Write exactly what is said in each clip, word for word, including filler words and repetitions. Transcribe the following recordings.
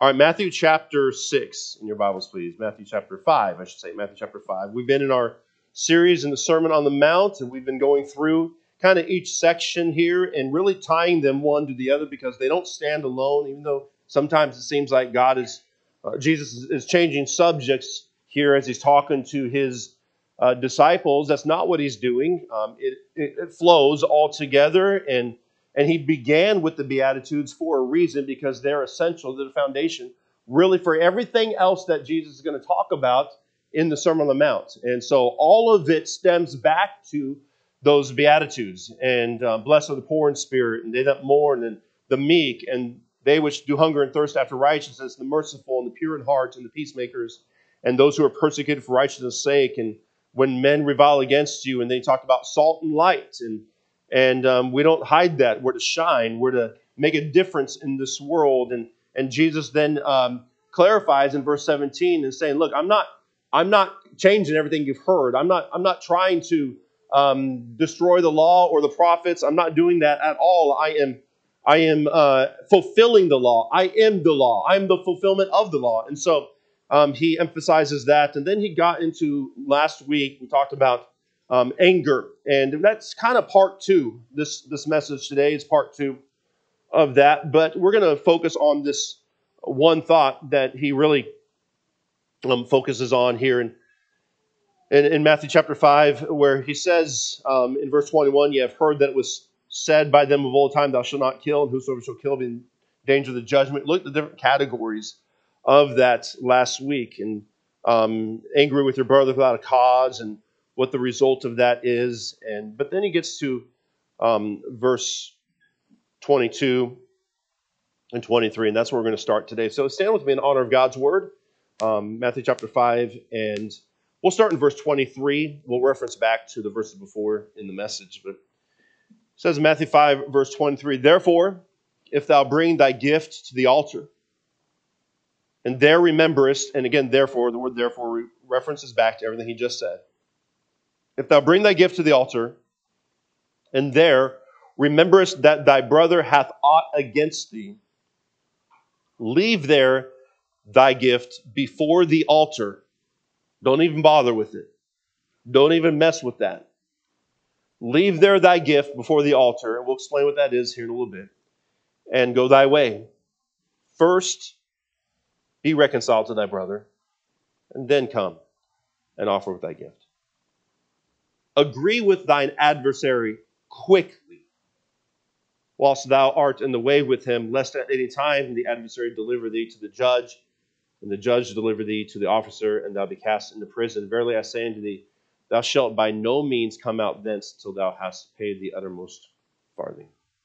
All right, Matthew chapter six in your Bibles, please. Matthew chapter five, I should say. Matthew chapter five. We've been in our series in the Sermon on the Mount, and we've been going through kind of each section here and really tying them one to the other because they don't stand alone, even though sometimes it seems like God is, uh, Jesus is, is changing subjects here as he's talking to his uh, disciples. That's not what he's doing. Um, it, it, it flows all together, and And he began with the Beatitudes for a reason, because they're essential to the foundation, really, for everything else that Jesus is going to talk about in the Sermon on the Mount. And so all of it stems back to those Beatitudes. And uh, blessed are the poor in spirit, and they that mourn, and the meek, and they which do hunger and thirst after righteousness, the merciful, and the pure in heart, and the peacemakers, and those who are persecuted for righteousness' sake. And when men revile against you, and they talked about salt and light, and And um, we don't hide that. We're to shine. We're to make a difference in this world. And and Jesus then um, clarifies in verse seventeen and saying, "Look, I'm not I'm not changing everything you've heard. I'm not I'm not trying to um, destroy the law or the prophets. I'm not doing that at all. I am I am uh, fulfilling the law. I am the law. I am the fulfillment of the law." And so um, he emphasizes that. And then he got into last week. We talked about Um, anger, and that's kind of part two. This this message today is part two of that, but we're going to focus on this one thought that he really um, focuses on here in, in in Matthew chapter five, where he says um, in verse twenty-one, "You have heard that it was said by them of old time, 'Thou shalt not kill, and whosoever shall kill be in danger of the judgment.'" Look at the different categories of that last week, and um, angry with your brother without a cause, and what the result of that is. And but then he gets to um, verse twenty-two and twenty-three, and that's where we're going to start today. So stand with me in honor of God's word, um, Matthew chapter five, and we'll start in verse twenty-three. We'll reference back to the verses before in the message, but it says in Matthew five, verse twenty-three, "Therefore, if thou bring thy gift to the altar, and there rememberest," and again, therefore, the word therefore references back to everything he just said. "If thou bring thy gift to the altar, and there rememberest that thy brother hath aught against thee, leave there thy gift before the altar." Don't even bother with it. Don't even mess with that. "Leave there thy gift before the altar," and we'll explain what that is here in a little bit, "and go thy way. First be reconciled to thy brother, and then come and offer with thy gift. Agree with thine adversary quickly, whilst thou art in the way with him, lest at any time the adversary deliver thee to the judge, and the judge deliver thee to the officer, and thou be cast into prison. Verily I say unto thee, thou shalt by no means come out thence till thou hast paid the uttermost farthing."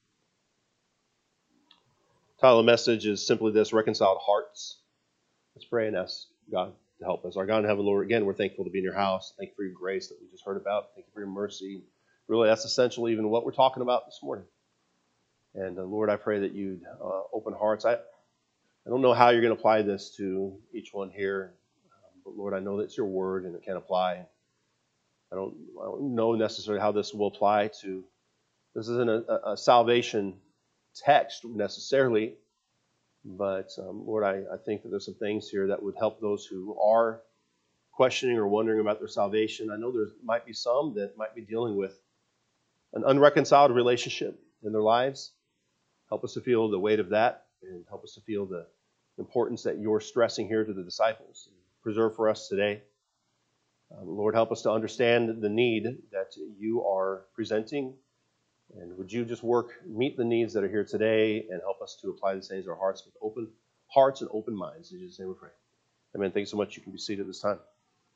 Title of the message is simply this: Reconciled Hearts. Let's pray and ask God to help us. Our God in heaven, Lord, again, we're thankful to be in your house. Thank you for your grace that we just heard about. Thank you for your mercy. Really, that's essential even what we're talking about this morning. And uh, Lord, I pray that you'd uh, open hearts. I, I don't know how you're going to apply this to each one here, um, but Lord, I know that it's your word and it can apply. I don't, I don't know necessarily how this will apply to, this isn't a, a salvation text necessarily, but um, Lord, I, I think that there's some things here that would help those who are questioning or wondering about their salvation. I know there might be some that might be dealing with an unreconciled relationship in their lives. Help us to feel the weight of that, and help us to feel the importance that you're stressing here to the disciples. Preserve for us today. Um, Lord, help us to understand the need that you are presenting. And would you just work, meet the needs that are here today, and help us to apply these things to our hearts with open hearts and open minds. In Jesus' name we pray. Amen. Thanks so much. You can be seated this time.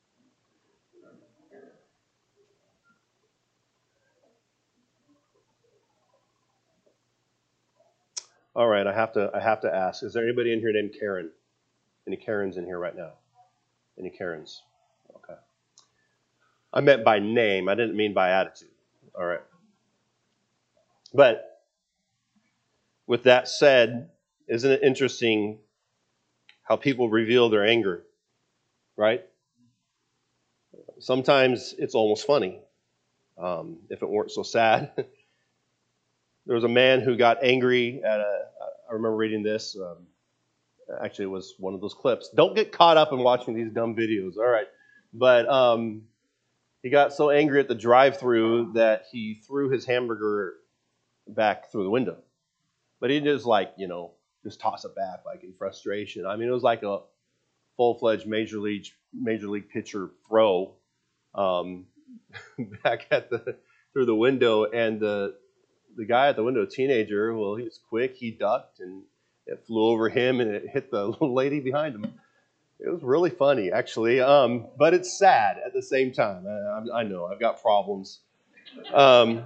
All right, I have to I have to ask, is there anybody in here named Karen? Any Karens in here right now? Any Karens? Okay. I meant by name. I didn't mean by attitude. All right. But with that said, isn't it interesting how people reveal their anger, right? Sometimes it's almost funny, um, if it weren't so sad. There was a man who got angry at a, I remember reading this, um, Actually, it was one of those clips. Don't get caught up in watching these dumb videos. All right. But um, he got so angry at the drive-thru that he threw his hamburger back through the window. But he just like, you know, just toss it back like in frustration. I mean, it was like a full-fledged major league major league pitcher throw um, back at the through the window, and the the guy at the window, a teenager, well, he was quick. He ducked, and it flew over him, and it hit the little lady behind him. It was really funny, actually, um, but it's sad at the same time. I, I know I've got problems. Um,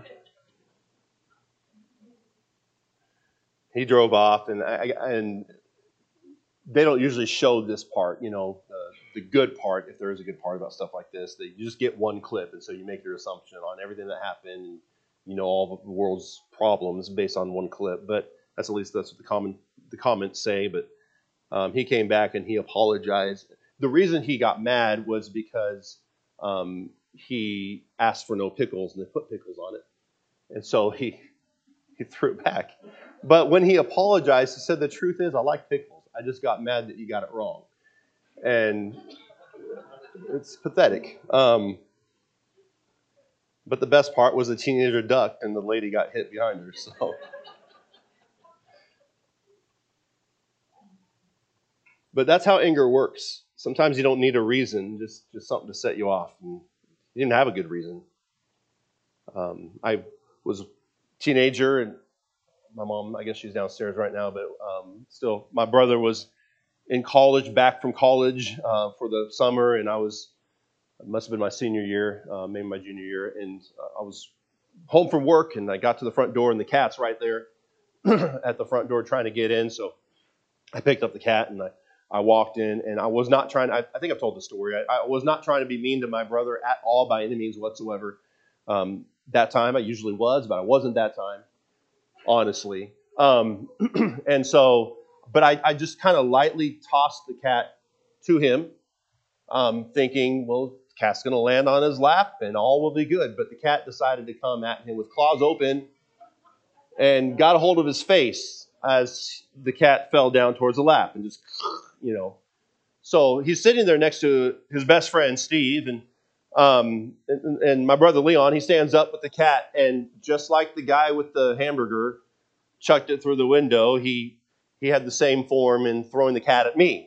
he drove off, and I, and they don't usually show this part, you know, uh, the good part, if there is a good part about stuff like this. They you just get one clip, and so you make your assumption on everything that happened, and you know all the world's problems based on one clip. But that's at least that's what the comment the comments say. But um, he came back and he apologized. The reason he got mad was because um, he asked for no pickles, and they put pickles on it, and so he he threw it back. But when he apologized, he said, "The truth is, I like pickles. I just got mad that you got it wrong." And it's pathetic. Um, but the best part was the teenager ducked and the lady got hit behind her. So, but that's how anger works. Sometimes you don't need a reason, just just something to set you off. And you didn't have a good reason. Um, I was a teenager, and my mom, I guess she's downstairs right now, but um, still, my brother was in college, back from college uh, for the summer, and I was, it must have been my senior year, uh, maybe my junior year, and uh, I was home from work, and I got to the front door, and the cat's right there at the front door trying to get in, so I picked up the cat, and I, I walked in, and I was not trying, I, I think I've told the story, I, I was not trying to be mean to my brother at all by any means whatsoever. Um, that time, I usually was, but I wasn't that time, honestly. Um, and so, but I, I just kind of lightly tossed the cat to him, um, thinking, well, the cat's going to land on his lap and all will be good. But the cat decided to come at him with claws open and got a hold of his face as the cat fell down towards the lap and just, you know. So he's sitting there next to his best friend, Steve, and um, and, and my brother Leon. He stands up with the cat, and just like the guy with the hamburger chucked it through the window, he he had the same form in throwing the cat at me.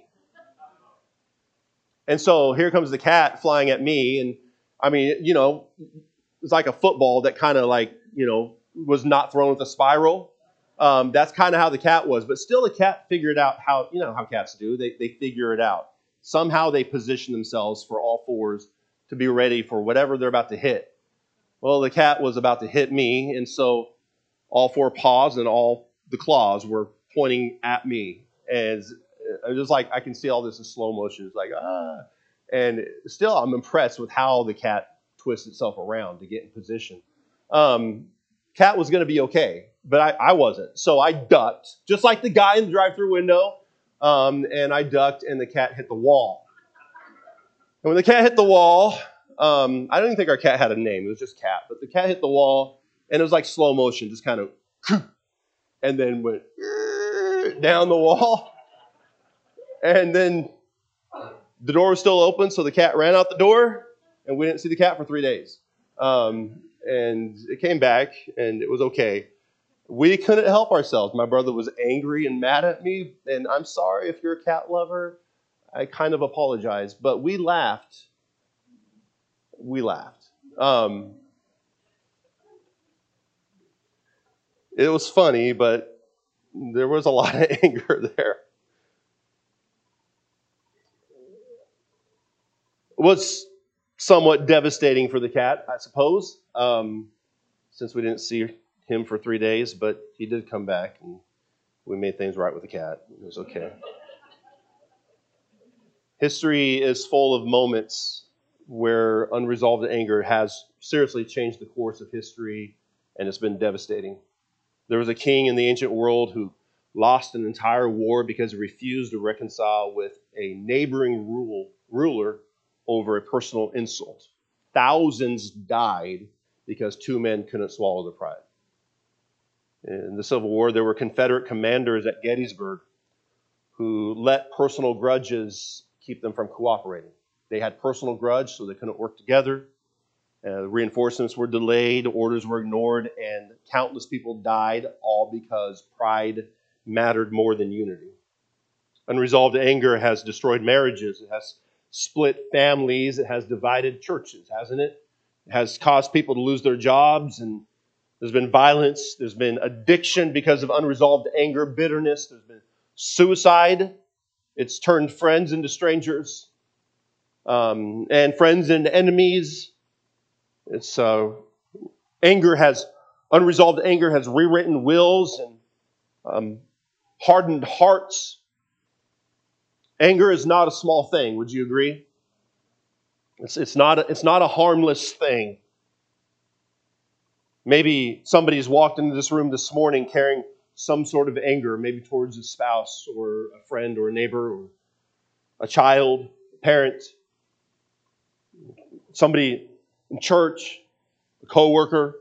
And so here comes the cat flying at me, and I mean, you know, it's like a football that kind of like, you know, was not thrown with a spiral. Um, that's kind of how the cat was, but still the cat figured out how, you know, how cats do. They they figure it out. Somehow they position themselves for all fours to be ready for whatever they're about to hit. Well, the cat was about to hit me, and so all four paws and all the claws were pointing at me. And I was just like, I can see all this in slow motion. It's like, ah. And still, I'm impressed with how the cat twists itself around to get in position. Um, cat was going to be okay, but I, I wasn't. So I ducked, just like the guy in the drive-thru window. Um, and I ducked, and the cat hit the wall. And when the cat hit the wall, um, I don't even think our cat had a name. It was just Cat. But the cat hit the wall, and it was like slow motion, just kind of, and then went down the wall. And then the door was still open, so the cat ran out the door, and we didn't see the cat for three days. Um, and it came back, and it was okay. We couldn't help ourselves. My brother was angry and mad at me, and I'm sorry if you're a cat lover. I kind of apologize, but we laughed. We laughed. Um, it was funny, but there was a lot of anger there. It was somewhat devastating for the cat, I suppose, um, since we didn't see him for three days, but he did come back, and we made things right with the cat. It was okay. History is full of moments where unresolved anger has seriously changed the course of history, and it's been devastating. There was a king in the ancient world who lost an entire war because he refused to reconcile with a neighboring rule, ruler over a personal insult. Thousands died because two men couldn't swallow their pride. In the Civil War, there were Confederate commanders at Gettysburg who let personal grudges keep them from cooperating. They had personal grudge, so they couldn't work together. Uh, reinforcements were delayed, orders were ignored, and countless people died, all because pride mattered more than unity. Unresolved anger has destroyed marriages. It has split families. It has divided churches, hasn't it? It has caused people to lose their jobs, and there's been violence. There's been addiction because of unresolved anger, bitterness. There's been suicide. It's turned friends into strangers, um, and friends into enemies. It's uh, anger has unresolved anger has rewritten wills and um, hardened hearts. Anger is not a small thing. Would you agree? It's it's not a, it's not a harmless thing. Maybe somebody's walked into this room this morning carrying some sort of anger, maybe towards a spouse or a friend or a neighbor or a child, a parent, somebody in church, a coworker.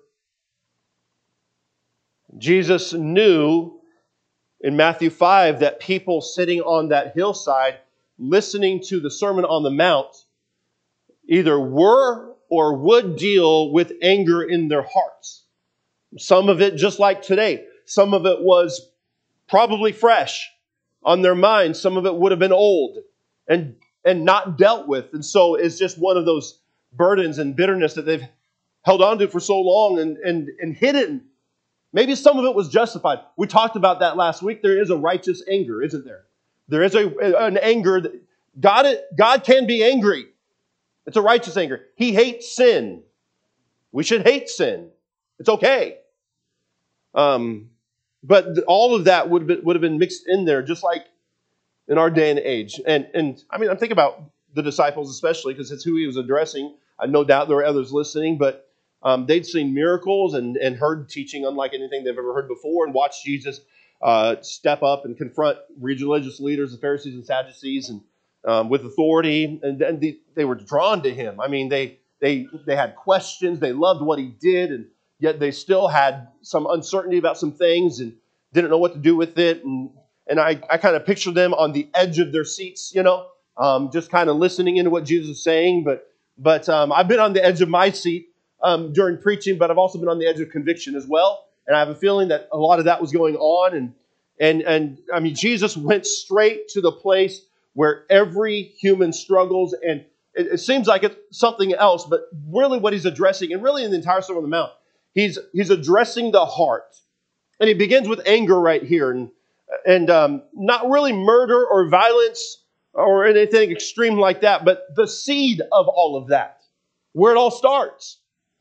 Jesus knew in Matthew five that people sitting on that hillside listening to the Sermon on the Mount either were or would deal with anger in their hearts. Some of it, just like today, some of it was probably fresh on their minds. Some of it would have been old and, and not dealt with. And so it's just one of those burdens and bitterness that they've held on to for so long and, and, and hidden. Maybe some of it was justified. We talked about that last week. There is a righteous anger, isn't there? There is a, an anger. That God, God can be angry. It's a righteous anger. He hates sin. We should hate sin. It's okay. Um, but all of that would have been, would have been mixed in there, just like in our day and age. And, and I mean, I'm thinking about the disciples especially, because it's who he was addressing. I no doubt there were others listening, but um, they'd seen miracles and, and heard teaching unlike anything they've ever heard before, and watched Jesus uh, step up and confront religious leaders, the Pharisees and Sadducees, and um, with authority. And, and they, they were drawn to him. I mean, they they they had questions. They loved what he did, and yet they still had some uncertainty about some things and didn't know what to do with it. And and I, I kind of picture them on the edge of their seats, you know, um, just kind of listening into what Jesus is saying. But but um, I've been on the edge of my seat um, during preaching, but I've also been on the edge of conviction as well. And I have a feeling that a lot of that was going on. And and and I mean, Jesus went straight to the place where every human struggles, and it, it seems like it's something else, but really what he's addressing, and really in the entire Sermon on the Mount, he's he's addressing the heart. And he begins with anger right here, and and um, not really murder or violence or anything extreme like that, but the seed of all of that, where it all starts.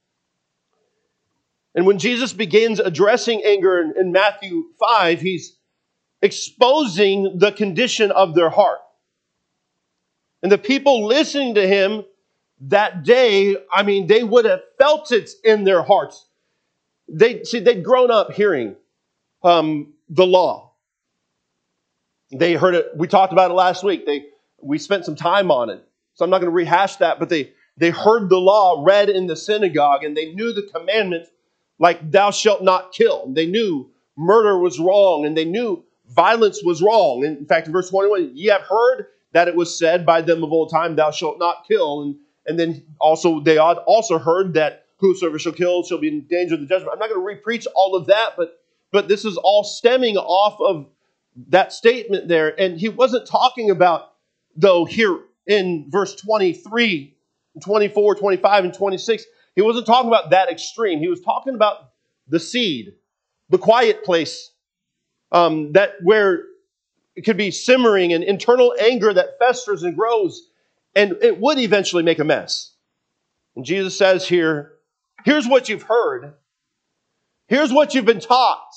And when Jesus begins addressing anger in, in Matthew five, he's exposing the condition of their heart. And the people listening to him that day, I mean, they would have felt it in their hearts. They see, they'd grown up hearing um, the law. They heard it. We talked about it last week. They we spent some time on it, so I'm not going to rehash that. But they they heard the law read in the synagogue, and they knew the commandment, like "Thou shalt not kill." They knew murder was wrong, and they knew violence was wrong. And in fact, in verse twenty-one, ye have heard that it was said by them of old time, "Thou shalt not kill." And and then also they had also heard that whosoever shall kill shall be in danger of the judgment. I'm not going to re-preach all of that, but but this is all stemming off of that statement there. And he wasn't talking about, though, here in verse twenty-three, twenty-four, twenty-five, and twenty-six, he wasn't talking about that extreme. He was talking about the seed, the quiet place, um, that where it could be simmering and internal anger that festers and grows, and it would eventually make a mess. And Jesus says here, here's what you've heard. Here's what you've been taught.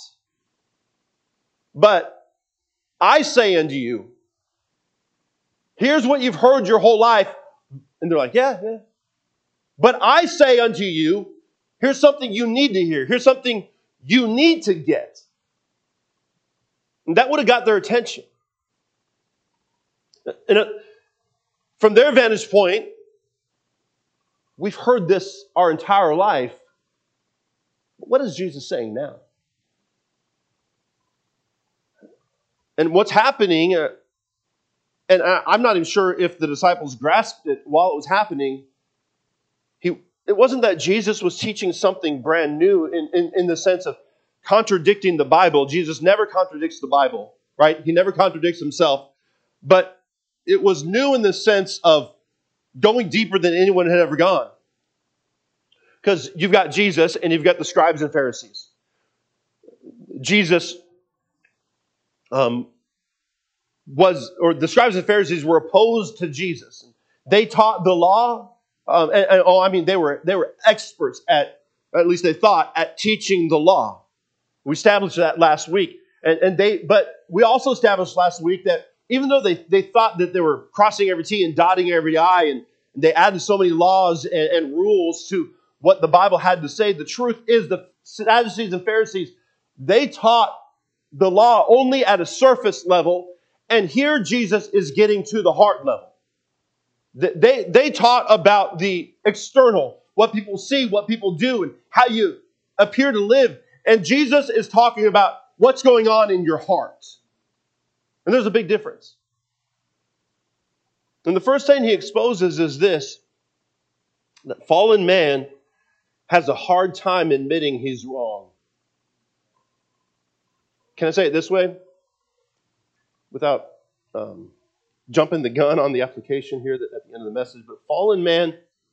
But I say unto you, here's what you've heard your whole life. And they're like, yeah, yeah. But I say unto you, here's something you need to hear. Here's something you need to get. And that would have got their attention. And from their vantage point, we've heard this our entire life. What is Jesus saying now? And what's happening, uh, And I, I'm not even sure if the disciples grasped it while it was happening. He, it wasn't that Jesus was teaching something brand new in, in, in the sense of contradicting the Bible. Jesus never contradicts the Bible, right? He never contradicts himself. But it was new in the sense of going deeper than anyone had ever gone. Because you've got Jesus and you've got the scribes and Pharisees. Jesus um, was, or the scribes and Pharisees were opposed to Jesus. They taught the law. Um, and, and, oh, I mean, they were they were experts at, at least they thought, at teaching the law. We established that last week. And, and they, but we also established last week that even though they, they thought that they were crossing every T and dotting every I, and they added so many laws and, and rules to what the Bible had to say, the truth is the Sadducees and Pharisees, they taught the law only at a surface level, and here Jesus is getting to the heart level. They, they taught about the external, what people see, what people do, and how you appear to live. And Jesus is talking about what's going on in your heart. And there's a big difference. And the first thing he exposes is this, that fallen man has a hard time admitting he's wrong. Can I say it this way? Without um, jumping the gun on the application here at the end of the message, but fallen man,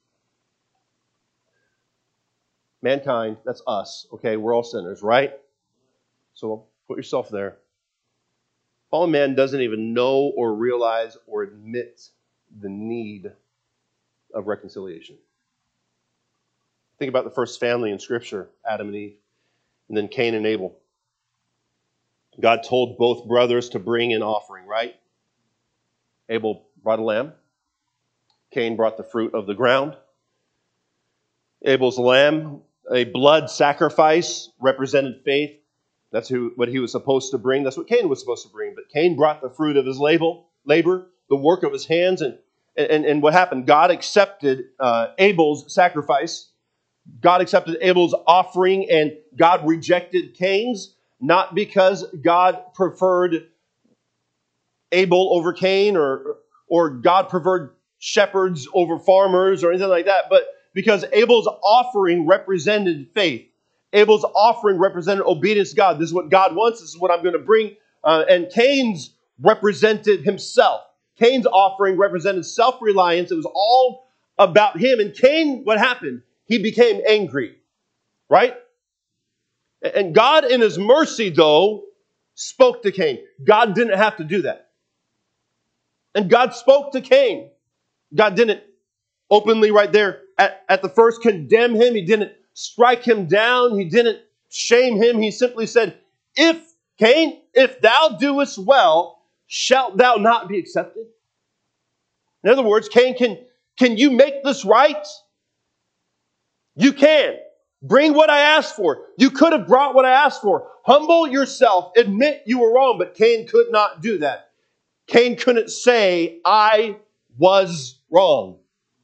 mankind, that's us, okay? We're all sinners, right? So put yourself there. Fallen man doesn't even know or realize or admit the need of reconciliation. Think about the first family in Scripture, Adam and Eve, and then Cain and Abel. God told both brothers to bring an offering, right? Abel brought a lamb. Cain brought the fruit of the ground. Abel's lamb, a blood sacrifice, represented faith. That's who, what he was supposed to bring. That's what Cain was supposed to bring. But Cain brought the fruit of his label, labor, the work of his hands. And, and, and what happened? God accepted uh, Abel's sacrifice. God accepted Abel's offering, and God rejected Cain's, not because God preferred Abel over Cain, or, or God preferred shepherds over farmers or anything like that, but because Abel's offering represented faith. Abel's offering represented obedience to God. This is what God wants. This is what I'm going to bring. Uh, and Cain's represented himself. Cain's offering represented self-reliance. It was all about him. And Cain, what happened? He became angry, right? And God, in his mercy, though, spoke to Cain. God didn't have to do that. And God spoke to Cain. God didn't openly right there at, at the first condemn him. He didn't strike him down. He didn't shame him. He simply said, if, Cain, if thou doest well, shalt thou not be accepted? In other words, Cain, can, can you make this right? You can. Bring what I asked for. You could have brought what I asked for. Humble yourself. Admit you were wrong. But Cain could not do that. Cain couldn't say, I was wrong.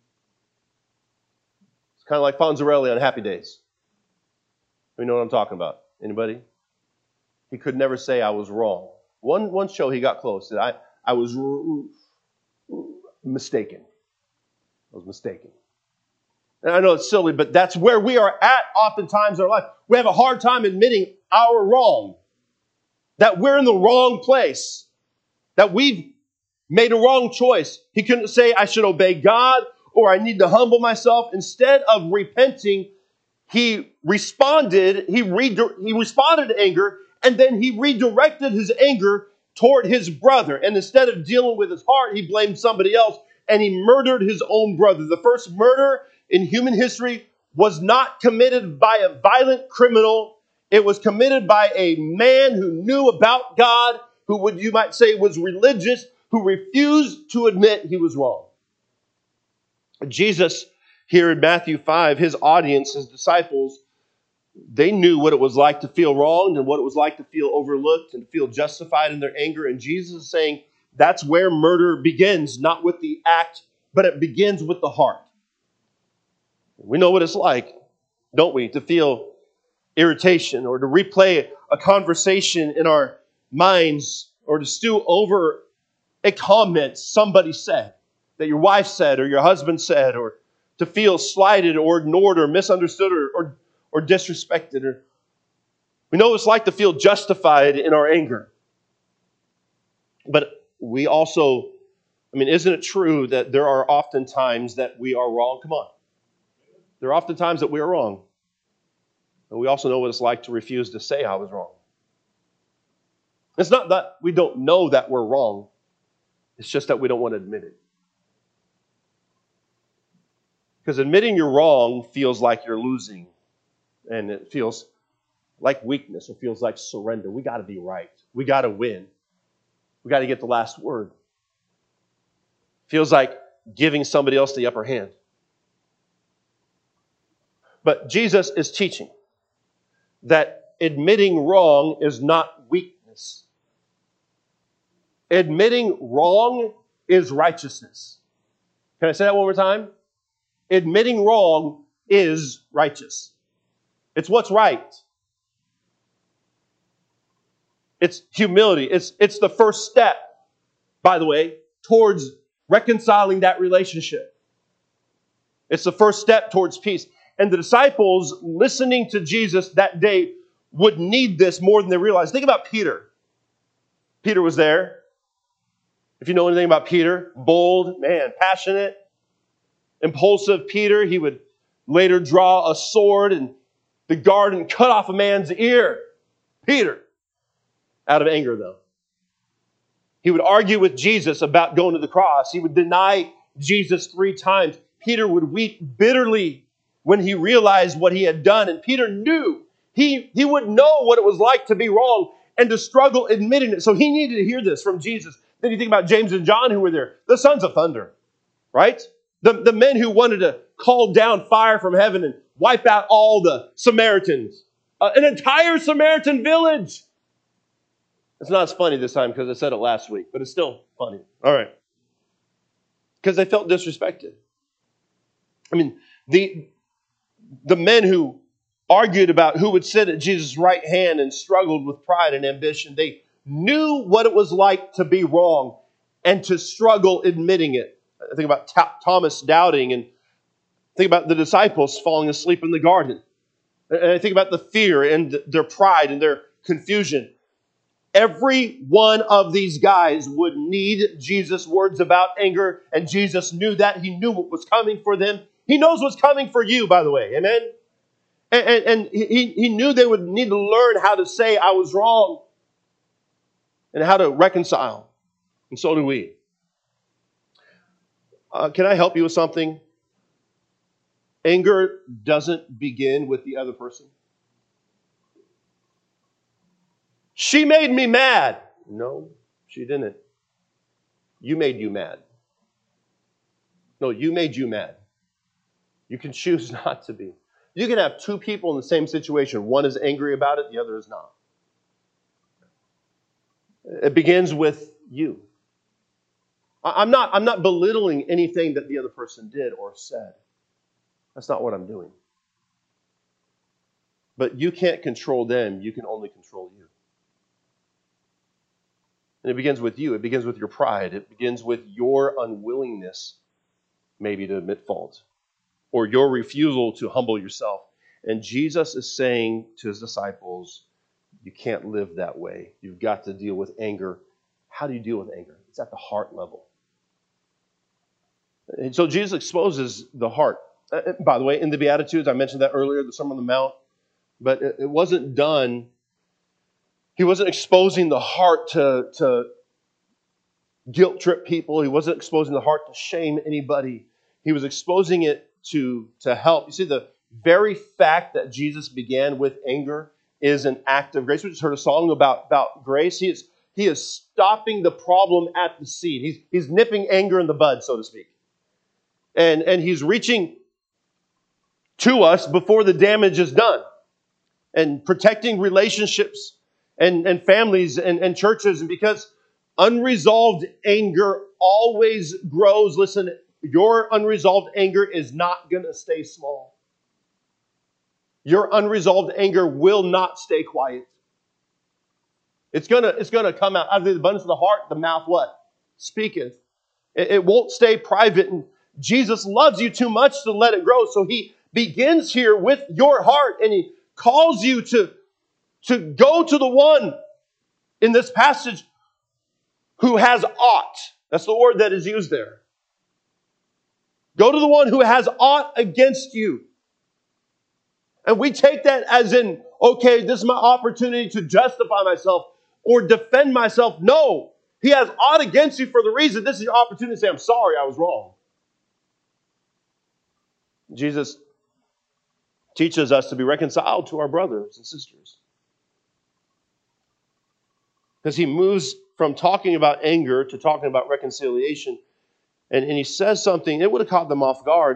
It's kind of like Fonzarelli on Happy Days. You know what I'm talking about? Anybody? He could never say I was wrong. One, one show he got close. Said, I, I was r- r- mistaken. I was mistaken. And I know it's silly, but that's where we are at oftentimes in our life. We have a hard time admitting our wrong. That we're in the wrong place. That we've made a wrong choice. He couldn't say, I should obey God, or I need to humble myself. Instead of repenting, he responded, he, re- he responded to anger, and then he redirected his anger toward his brother. And instead of dealing with his heart, he blamed somebody else, and he murdered his own brother. The first murder in human history was not committed by a violent criminal. It was committed by a man who knew about God, who would, you might say, was religious, who refused to admit he was wrong. Jesus, here in Matthew five, his audience, his disciples, they knew what it was like to feel wronged and what it was like to feel overlooked and feel justified in their anger. And Jesus is saying that's where murder begins, not with the act, but it begins with the heart. We know what it's like, don't we, to feel irritation or to replay a conversation in our minds or to stew over a comment somebody said, that your wife said or your husband said, or to feel slighted or ignored or misunderstood or, or, or disrespected. Or, we know what it's like to feel justified in our anger. But we also, I mean, isn't it true that there are often times that we are wrong? Come on. There are often times that we are wrong. But we also know what it's like to refuse to say I was wrong. It's not that we don't know that we're wrong. It's just that we don't want to admit it. Because admitting you're wrong feels like you're losing. And it feels like weakness. It feels like surrender. We got to be right. We got to win. We got to get the last word. Feels like giving somebody else the upper hand. But Jesus is teaching that admitting wrong is not weakness. Admitting wrong is righteousness. Can I say that one more time? Admitting wrong is righteous. It's what's right. It's humility. It's, it's the first step, by the way, towards reconciling that relationship. It's the first step towards peace. And the disciples listening to Jesus that day would need this more than they realized. Think about Peter. Peter was there. If you know anything about Peter, bold, man, passionate, impulsive Peter. He would later draw a sword and the guard and cut off a man's ear. Peter. Out of anger, though. He would argue with Jesus about going to the cross. He would deny Jesus three times. Peter would weep bitterly when he realized what he had done. And Peter knew he, he would know what it was like to be wrong and to struggle admitting it. So he needed to hear this from Jesus. Then you think about James and John who were there. The sons of thunder, right? The, the men who wanted to call down fire from heaven and wipe out all the Samaritans. Uh, an entire Samaritan village. It's not as funny this time because I said it last week, but it's still funny. All right. Because they felt disrespected. I mean, the, the men who argued about who would sit at Jesus' right hand and struggled with pride and ambition, they knew what it was like to be wrong and to struggle admitting it. I think about T- Thomas doubting, and think about the disciples falling asleep in the garden. And I think about the fear and their pride and their confusion. Every one of these guys would need Jesus' words about anger, and Jesus knew that. He knew what was coming for them. He knows what's coming for you, by the way. Amen? And, and, and he, he knew they would need to learn how to say, I was wrong, and how to reconcile. And so do we. Uh, can I help you with something? Anger doesn't begin with the other person. She made me mad. No, she didn't. You made you mad. No, you made you mad. You can choose not to be. You can have two people in the same situation. One is angry about it, the other is not. It begins with you. I'm not, I'm not belittling anything that the other person did or said. That's not what I'm doing. But you can't control them. You can only control you. And it begins with you. It begins with your pride. It begins with your unwillingness, maybe, to admit fault, or your refusal to humble yourself. And Jesus is saying to his disciples, you can't live that way. You've got to deal with anger. How do you deal with anger? It's at the heart level. And so Jesus exposes the heart. Uh, by the way, in the Beatitudes, I mentioned that earlier, the Sermon on the Mount, but it, it wasn't done. He wasn't exposing the heart to, to guilt trip people. He wasn't exposing the heart to shame anybody. He was exposing it to, to help. You see, the very fact that Jesus began with anger is an act of grace. We just heard a song about, about grace. He is, he is stopping the problem at the seed. He's, he's nipping anger in the bud, so to speak. And, and he's reaching to us before the damage is done. And protecting relationships and, and families and, and churches. And because unresolved anger always grows, listen, your unresolved anger is not going to stay small. Your unresolved anger will not stay quiet. It's going to, it's going to come out. Out of the abundance of the heart, the mouth what? speaketh. It, it won't stay private. And Jesus loves you too much to let it grow. So he begins here with your heart, and he calls you to, to go to the one in this passage who has aught. That's the word that is used there. Go to the one who has aught against you. And we take that as in, okay, this is my opportunity to justify myself or defend myself. No, he has aught against you for the reason this is your opportunity to say, I'm sorry, I was wrong. Jesus teaches us to be reconciled to our brothers and sisters. Because he moves from talking about anger to talking about reconciliation. And, and he says something, it would have caught them off guard.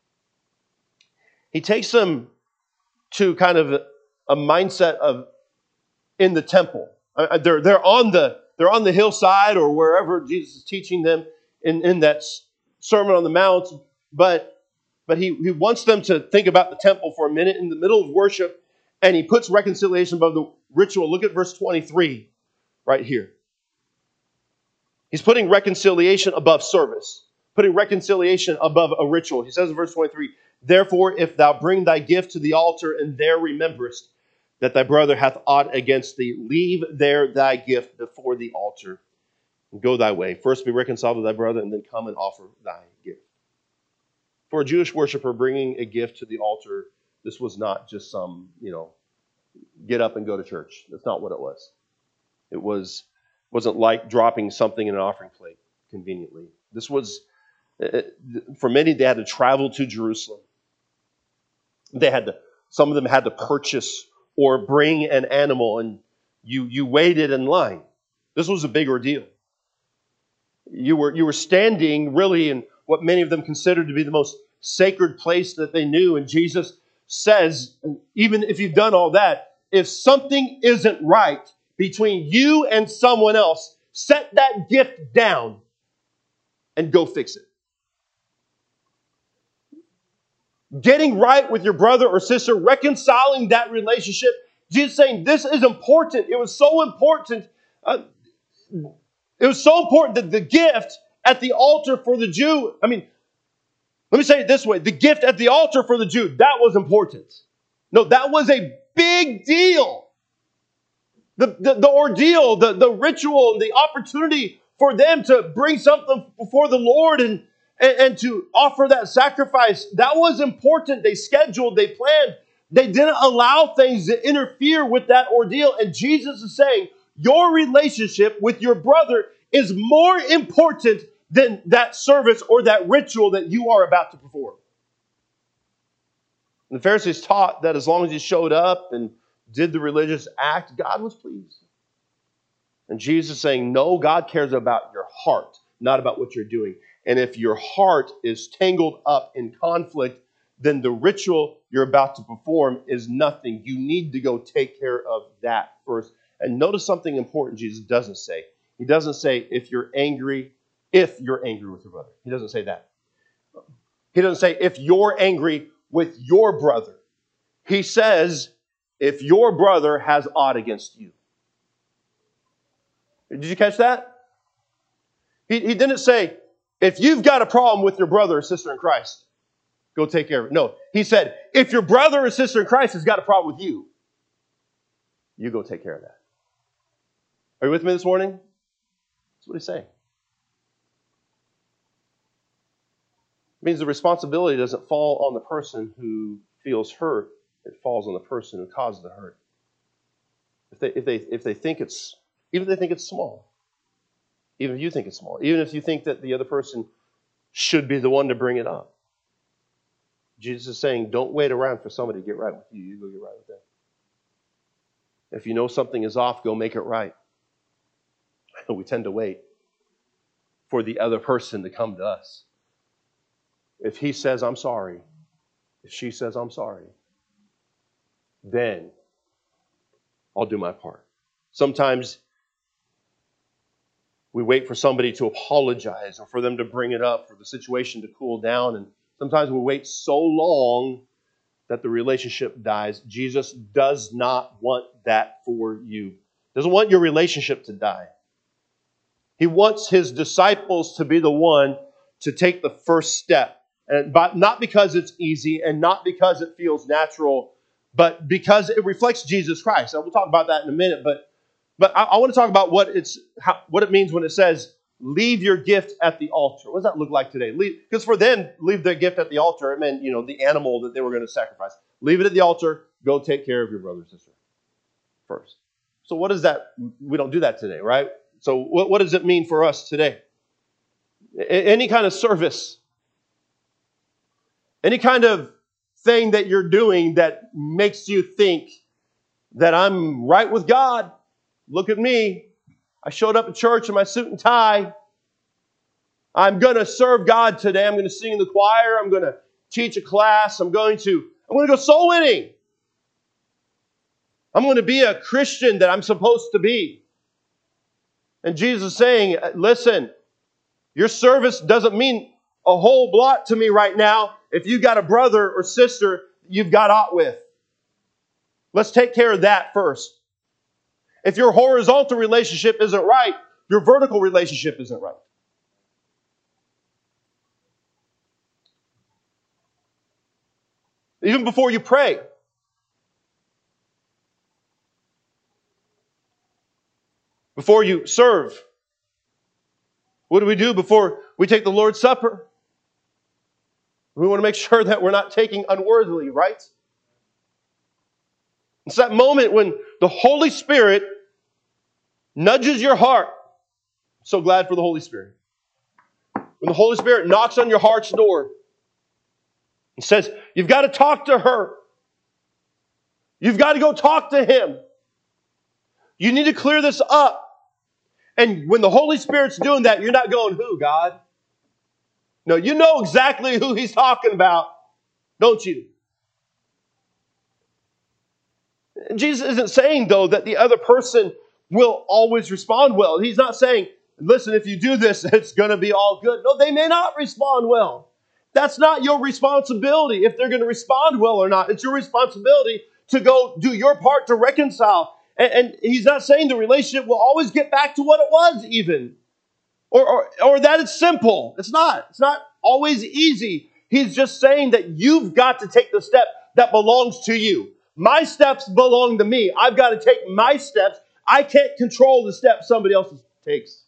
He takes them to kind of a mindset of in the temple. Uh, they're, they're, on the, they're on the hillside or wherever Jesus is teaching them in, in that Sermon on the Mount. But, but he, he wants them to think about the temple for a minute in the middle of worship. And he puts reconciliation above the ritual. Look at verse twenty-three right here. He's putting reconciliation above service. Putting reconciliation above a ritual. He says in verse twenty-three, therefore, if thou bring thy gift to the altar, and there rememberest that thy brother hath aught against thee, leave there thy gift before the altar, and go thy way. First be reconciled to thy brother, and then come and offer thy gift. For a Jewish worshiper, bringing a gift to the altar, this was not just some, you know, get up and go to church. That's not what it was. It was, wasn't like dropping something in an offering plate conveniently. This was, for many, they had to travel to Jerusalem. They had to, some of them had to purchase or bring an animal, and you, you waited in line. This was a big ordeal. You were, you were standing really in what many of them considered to be the most sacred place that they knew. And Jesus says, even if you've done all that, if something isn't right between you and someone else, set that gift down and go fix it. Getting right with your brother or sister, reconciling that relationship. Jesus saying this is important. It was so important. Uh, it was so important that the gift at the altar for the Jew, I mean, let me say it this way. The gift at the altar for the Jew, that was important. No, that was a big deal. The, the, the ordeal, the, the ritual, the opportunity for them to bring something before the Lord and, and, and to offer that sacrifice, that was important. They scheduled, they planned. They didn't allow things to interfere with that ordeal. And Jesus is saying, your relationship with your brother is more important than that service or that ritual that you are about to perform. And the Pharisees taught that as long as you showed up and did the religious act, God was pleased. And Jesus is saying, no, God cares about your heart, not about what you're doing. And if your heart is tangled up in conflict, then the ritual you're about to perform is nothing. You need to go take care of that first. And notice something important Jesus doesn't say. He doesn't say if you're angry, if you're angry with your brother. He doesn't say that. He doesn't say if you're angry with your brother. He says if your brother has aught against you. Did you catch that? He, he didn't say, if you've got a problem with your brother or sister in Christ, go take care of it. No, he said, if your brother or sister in Christ has got a problem with you, you go take care of that. Are you with me this morning? That's what he's saying. It means the responsibility doesn't fall on the person who feels hurt. It falls on the person who caused the hurt. If they, if they, if they think it's, even if they think it's small, even if you think it's small, even if you think that the other person should be the one to bring it up, Jesus is saying, don't wait around for somebody to get right with you. You go get right with them. If you know something is off, go make it right. We tend to wait for the other person to come to us. If he says, I'm sorry, if she says, I'm sorry, then I'll do my part. Sometimes we wait for somebody to apologize or for them to bring it up, for the situation to cool down. And sometimes we wait so long that the relationship dies. Jesus does not want that for you. He doesn't want your relationship to die. He wants his disciples to be the one to take the first step. And by, not because it's easy and not because it feels natural, but because it reflects Jesus Christ. And we'll talk about that in a minute. But but I, I want to talk about what it's how, what it means when it says, leave your gift at the altar. What does that look like today? Because for them, leave their gift at the altar, it meant, you know, the animal that they were going to sacrifice. Leave it at the altar. Go take care of your brother or sister first. So what is that? We don't do that today, right? So what, what does it mean for us today? Any kind of service, any kind of thing that you're doing that makes you think that I'm right with God. Look at me. I showed up at church in my suit and tie. I'm going to serve God today. I'm going to sing in the choir. I'm going to teach a class. I'm going to, I'm going to go soul winning. I'm going to be a Christian that I'm supposed to be. And Jesus is saying, listen, your service doesn't mean a whole lot to me right now if you got a brother or sister you've got aught with. Let's take care of that first. If your horizontal relationship isn't right, your vertical relationship isn't right. Even before you pray. Before you serve. What do we do before we take the Lord's Supper? We want to make sure that we're not taking unworthily, right? It's that moment when the Holy Spirit nudges your heart. I'm so glad for the Holy Spirit. When the Holy Spirit knocks on your heart's door and says, you've got to talk to her. You've got to go talk to him. You need to clear this up. And when the Holy Spirit's doing that, you're not going, who, God? No, you know exactly who he's talking about, don't you? Jesus isn't saying, though, that the other person will always respond well. He's not saying, listen, if you do this, it's going to be all good. No, they may not respond well. That's not your responsibility if they're going to respond well or not. It's your responsibility to go do your part to reconcile. And, and he's not saying the relationship will always get back to what it was even. Or, or, or that it's simple. It's not. It's not always easy. He's just saying that you've got to take the step that belongs to you. My steps belong to me. I've got to take my steps. I can't control the steps somebody else takes.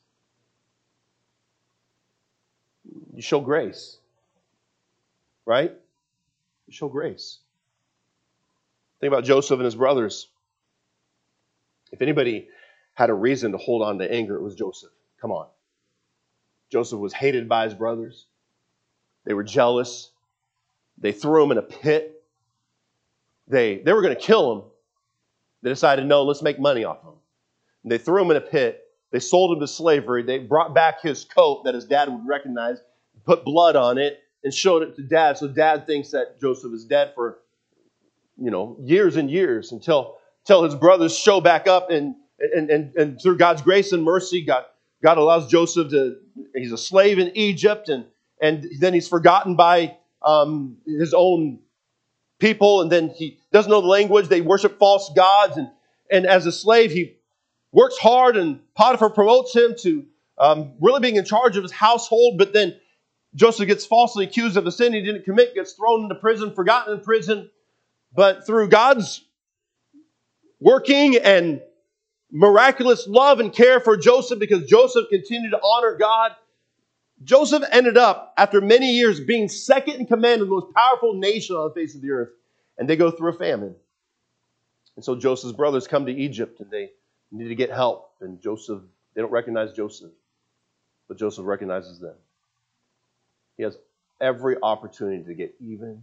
You show grace. Right? You show grace. Think about Joseph and his brothers. If anybody had a reason to hold on to anger, it was Joseph. Come on. Joseph was hated by his brothers. They were jealous. They threw him in a pit. They, they were going to kill him. They decided, no, let's make money off him. And they threw him in a pit. They sold him to slavery. They brought back his coat that his dad would recognize, put blood on it, and showed it to dad. So dad thinks that Joseph is dead for, you know, years and years until, until his brothers show back up. And, and, and, and through God's grace and mercy, God, God allows Joseph to, he's a slave in Egypt. And, and then he's forgotten by um, his own people. And then he doesn't know the language. They worship false gods. And, and as a slave, he works hard. And Potiphar promotes him to um, really being in charge of his household. But then Joseph gets falsely accused of a sin he didn't commit, gets thrown into prison, forgotten in prison. But through God's working and miraculous love and care for Joseph, because Joseph continued to honor God, Joseph ended up, after many years, being second in command of the most powerful nation on the face of the earth. And they go through a famine. And so Joseph's brothers come to Egypt and they need to get help. And Joseph, they don't recognize Joseph, but Joseph recognizes them. He has every opportunity to get even,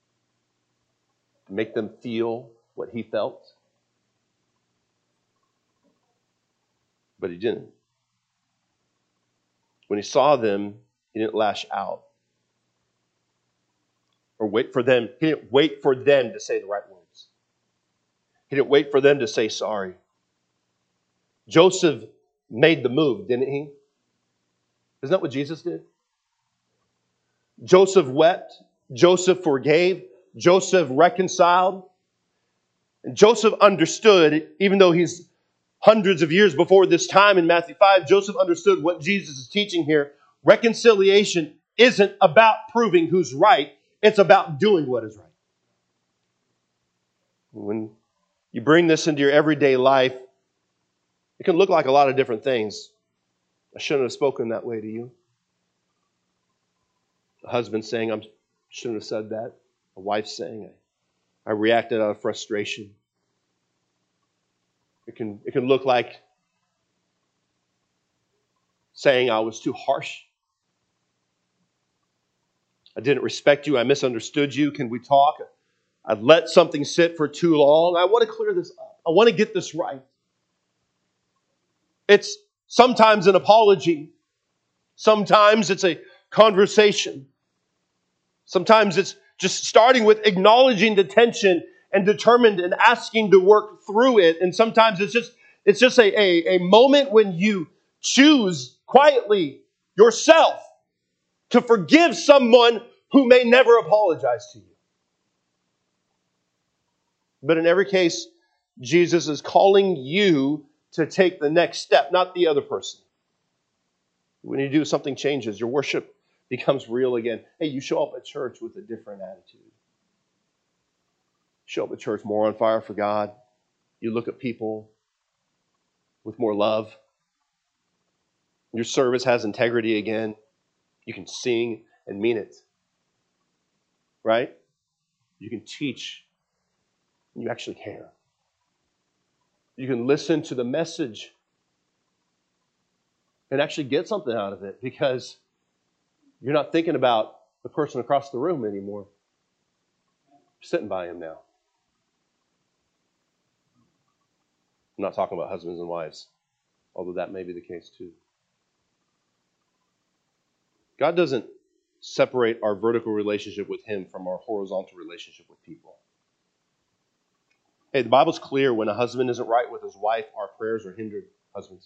to make them feel what he felt. But he didn't. When he saw them, he didn't lash out. Or wait for them. He didn't wait for them to say the right words. He didn't wait for them to say sorry. Joseph made the move, didn't he? Isn't that what Jesus did? Joseph wept. Joseph forgave. Joseph reconciled. And Joseph understood, even though he's hundreds of years before this time in Matthew five, Joseph understood what Jesus is teaching here. Reconciliation isn't about proving who's right. It's about doing what is right. When you bring this into your everyday life, it can look like a lot of different things. I shouldn't have spoken that way to you. A husband saying, I shouldn't have said that. A wife saying, I, I reacted out of frustration. It can, it can look like saying I was too harsh. I didn't respect you. I misunderstood you. Can we talk? I've let something sit for too long. I want to clear this up. I want to get this right. It's sometimes an apology. Sometimes it's a conversation. Sometimes it's just starting with acknowledging the tension and determined and asking to work through it. And sometimes it's just it's just a, a, a moment when you choose quietly yourself to forgive someone who may never apologize to you. But in every case, Jesus is calling you to take the next step, not the other person. When you do, something changes. Your worship becomes real again. Hey, you show up at church with a different attitude. Show up at church more on fire for God. You look at people with more love. Your service has integrity again. You can sing and mean it. Right? You can teach. You actually care. You can listen to the message and actually get something out of it because you're not thinking about the person across the room anymore. You're sitting by him now. I'm not talking about husbands and wives, although that may be the case too. God doesn't separate our vertical relationship with him from our horizontal relationship with people. Hey, the Bible's clear. When a husband isn't right with his wife, our prayers are hindered, husbands.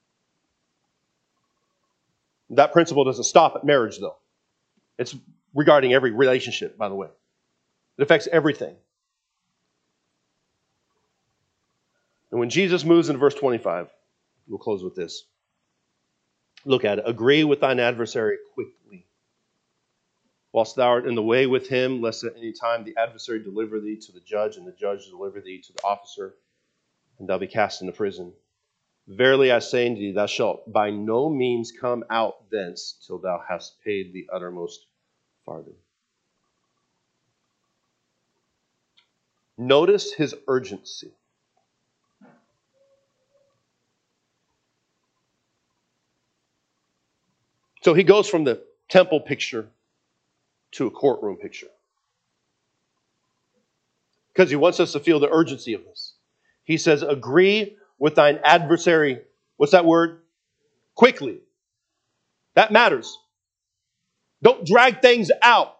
That principle doesn't stop at marriage, though. It's regarding every relationship, by the way. It affects everything. And when Jesus moves into verse twenty-five, we'll close with this. Look at it. Agree with thine adversary quickly, whilst thou art in the way with him, lest at any time the adversary deliver thee to the judge, and the judge deliver thee to the officer, and thou be cast into prison. Verily I say unto thee, thou shalt by no means come out thence till thou hast paid the uttermost farthing. Notice his urgency. So he goes from the temple picture to a courtroom picture. Because he wants us to feel the urgency of this. He says, agree with thine adversary. What's that word? Quickly. That matters. Don't drag things out.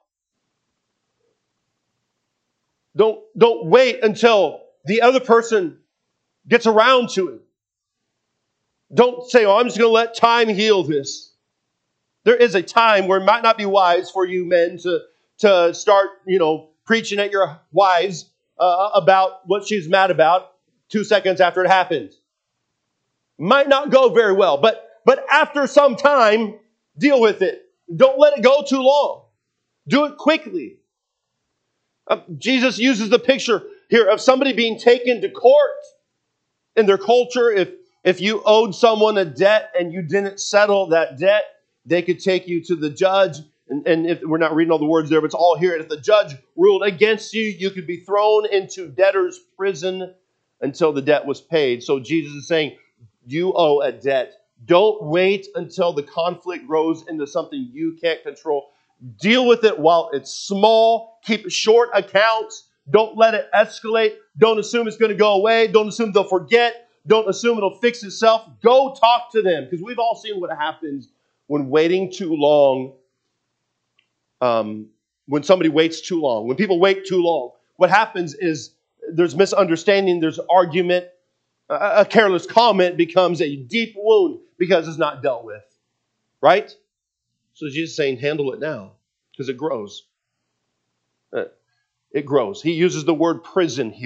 Don't, don't wait until the other person gets around to it. Don't say, oh, I'm just going to let time heal this. There is a time where it might not be wise for you men to, to start, you know, preaching at your wives uh, about what she's mad about two seconds after it happens. Might not go very well, but, but after some time, deal with it. Don't let it go too long. Do it quickly. Uh, Jesus uses the picture here of somebody being taken to court. In their culture, if, if you owed someone a debt and you didn't settle that debt, they could take you to the judge. And, and if we're not reading all the words there, but it's all here. And if the judge ruled against you, you could be thrown into debtor's prison until the debt was paid. So Jesus is saying, you owe a debt. Don't wait until the conflict grows into something you can't control. Deal with it while it's small. Keep short accounts. Don't let it escalate. Don't assume it's going to go away. Don't assume they'll forget. Don't assume it'll fix itself. Go talk to them, because we've all seen what happens when waiting too long. Um, when somebody waits too long. When people wait too long. What happens is there's misunderstanding. There's argument. A, a careless comment becomes a deep wound because it's not dealt with. Right? So Jesus is saying, handle it now, because it grows. Uh, it grows. He uses the word prison here.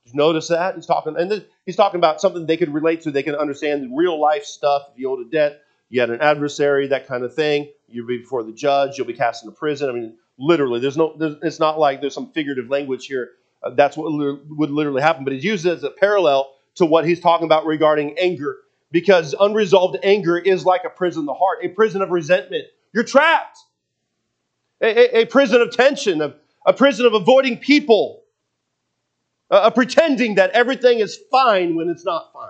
Did you notice that? He's talking, and then he's talking about something they could relate to. They can understand the real life stuff. If you owed a debt, you had an adversary, that kind of thing. You'll be before the judge. You'll be cast into prison. I mean, literally, there's no. There's, it's not like there's some figurative language here. Uh, that's what li- would literally happen. But he's used it as a parallel to what he's talking about regarding anger, because unresolved anger is like a prison of the heart, a prison of resentment. You're trapped. A, a, a prison of tension, a, a prison of avoiding people, a, a pretending that everything is fine when it's not fine.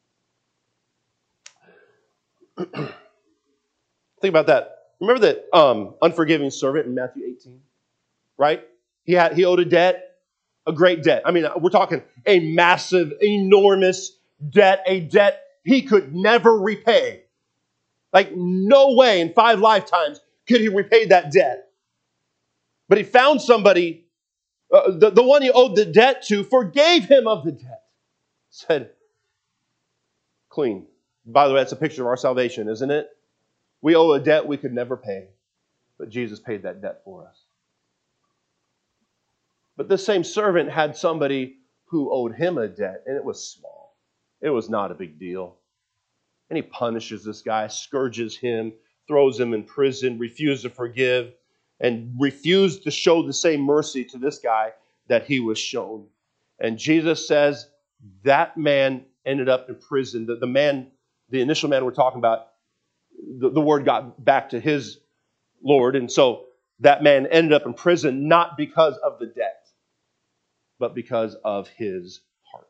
Think about that. Remember that um, unforgiving servant in Matthew eighteen, right? He had he owed a debt, a great debt. I mean, we're talking a massive, enormous debt, a debt he could never repay. Like, no way in five lifetimes could he repay that debt. But he found somebody, uh, the, the one he owed the debt to, forgave him of the debt. Said, clean. By the way, that's a picture of our salvation, isn't it? We owe a debt we could never pay, but Jesus paid that debt for us. But this same servant had somebody who owed him a debt, and it was small. It was not a big deal. And he punishes this guy, scourges him, throws him in prison, refused to forgive, and refused to show the same mercy to this guy that he was shown. And Jesus says that man ended up in prison. The, the man, the initial man we're talking about, the, the word got back to his Lord. And so that man ended up in prison not because of the debt, but because of his heart.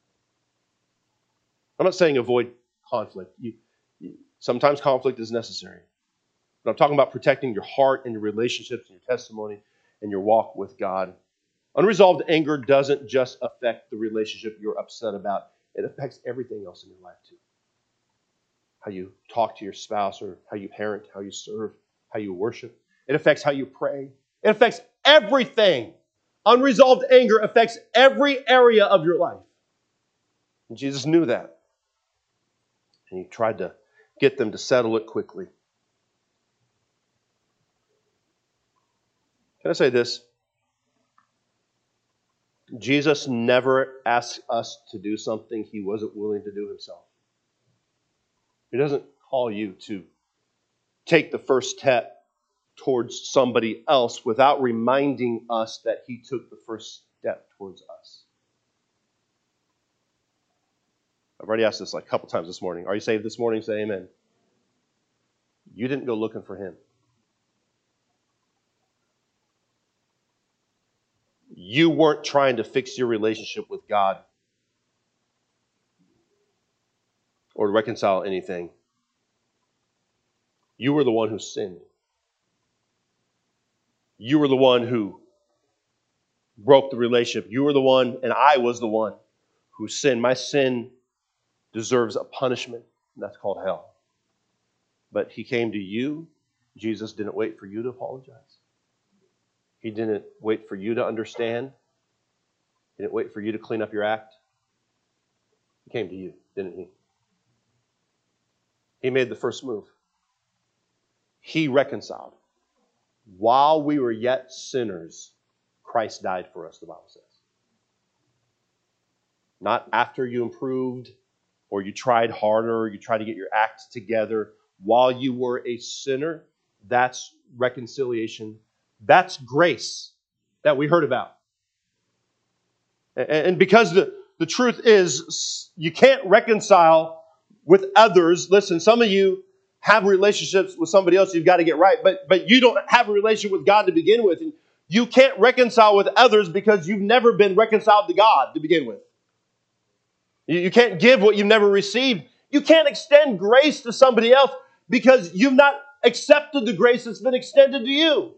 I'm not saying avoid conflict. You, you, sometimes conflict is necessary. But I'm talking about protecting your heart and your relationships and your testimony and your walk with God. Unresolved anger doesn't just affect the relationship you're upset about. It affects everything else in your life too. How you talk to your spouse, or how you parent, how you serve, how you worship. It affects how you pray. It affects everything. Unresolved anger affects every area of your life. And Jesus knew that. And he tried to get them to settle it quickly. Can I say this? Jesus never asked us to do something he wasn't willing to do himself. He doesn't call you to take the first step towards somebody else without reminding us that he took the first step towards us. I've already asked this like a couple times this morning. Are you saved this morning? Say amen. You didn't go looking for him. You weren't trying to fix your relationship with God or to reconcile anything. You were the one who sinned. You were the one who broke the relationship. You were the one, and I was the one who sinned. My sin deserves a punishment, and that's called hell. But he came to you. Jesus didn't wait for you to apologize. He didn't wait for you to understand. He didn't wait for you to clean up your act. He came to you, didn't he? He made the first move. He reconciled. While we were yet sinners, Christ died for us, the Bible says. Not after you improved or you tried harder or you tried to get your act together. While you were a sinner, that's reconciliation. That's grace that we heard about. And because the, the truth is, you can't reconcile with others. Listen, some of you have relationships with somebody else you've got to get right, but, but you don't have a relationship with God to begin with. And you can't reconcile with others because you've never been reconciled to God to begin with. You, you can't give what you've never received. You can't extend grace to somebody else because you've not accepted the grace that's been extended to you.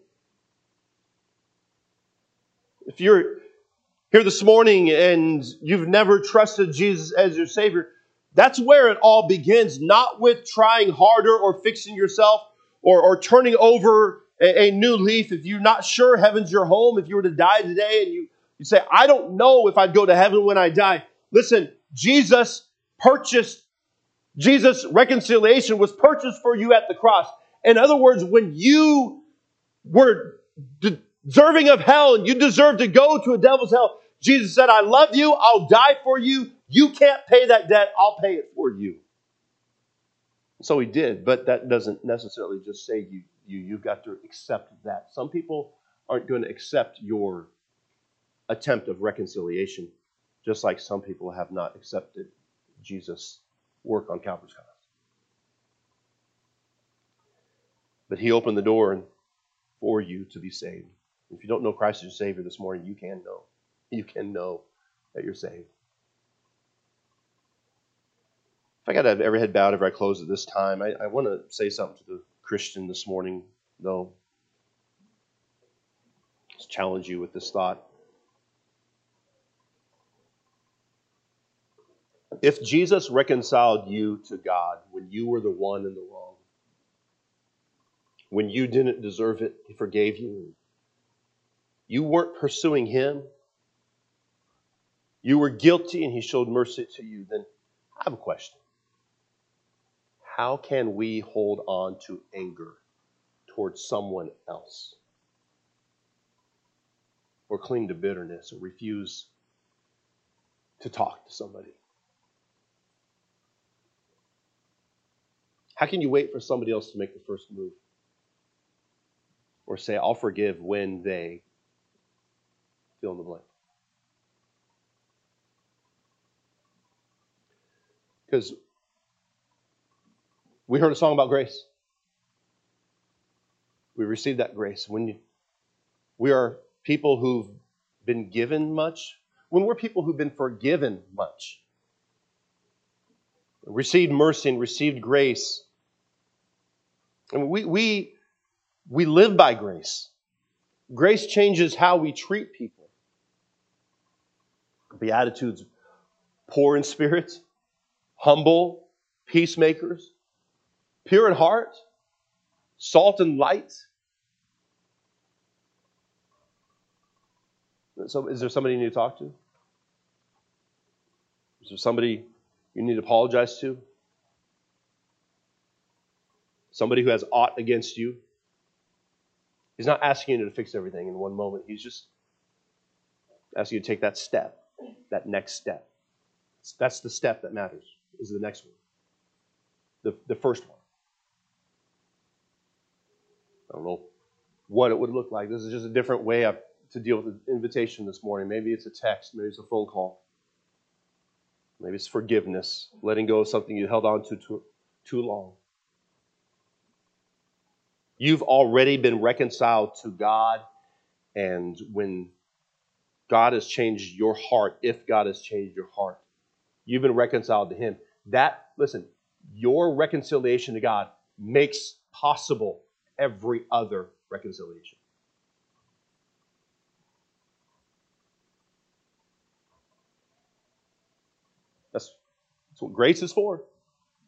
If you're here this morning and you've never trusted Jesus as your Savior, that's where it all begins, not with trying harder or fixing yourself or, or turning over a, a new leaf. If you're not sure heaven's your home, if you were to die today and you, you say, I don't know if I'd go to heaven when I die. Listen, Jesus purchased, Jesus' reconciliation was purchased for you at the cross. In other words, when you were deserving of hell and you deserved to go to a devil's hell, Jesus said, I love you. I'll die for you. You can't pay that debt. I'll pay it for you. So he did, but that doesn't necessarily just say you, you, you've got to accept that. Some people aren't going to accept your attempt of reconciliation, just like some people have not accepted Jesus' work on Calvary's cross. But he opened the door for you to be saved. If you don't know Christ as your Savior this morning, you can know. You can know that you're saved. If I got to have every head bowed every I close at this time, I, I want to say something to the Christian this morning, though. Just challenge you with this thought. If Jesus reconciled you to God when you were the one in the wrong, when you didn't deserve it, he forgave you. You weren't pursuing him. You were guilty and he showed mercy to you. Then I have a question. How can we hold on to anger towards someone else? Or cling to bitterness or refuse to talk to somebody? How can you wait for somebody else to make the first move? Or say, I'll forgive when they fill in the blank? Because we heard a song about grace. We received that grace. When you, we are people who've been given much, when we're people who've been forgiven much, received mercy and received grace, and we we we live by grace. Grace changes how we treat people. Beatitudes, poor in spirit, humble, peacemakers, pure in heart, salt and light. So is there somebody you need to talk to? Is there somebody you need to apologize to? Somebody who has aught against you? He's not asking you to fix everything in one moment. He's just asking you to take that step, that next step. That's the step that matters, is the next one. The, the first one. I don't know what it would look like. This is just a different way of, to deal with the invitation this morning. Maybe it's a text. Maybe it's a phone call. Maybe it's forgiveness, letting go of something you held on to too, too long. You've already been reconciled to God, and when God has changed your heart, if God has changed your heart, you've been reconciled to him. That, listen, your reconciliation to God makes possible every other reconciliation. That's, that's what grace is for.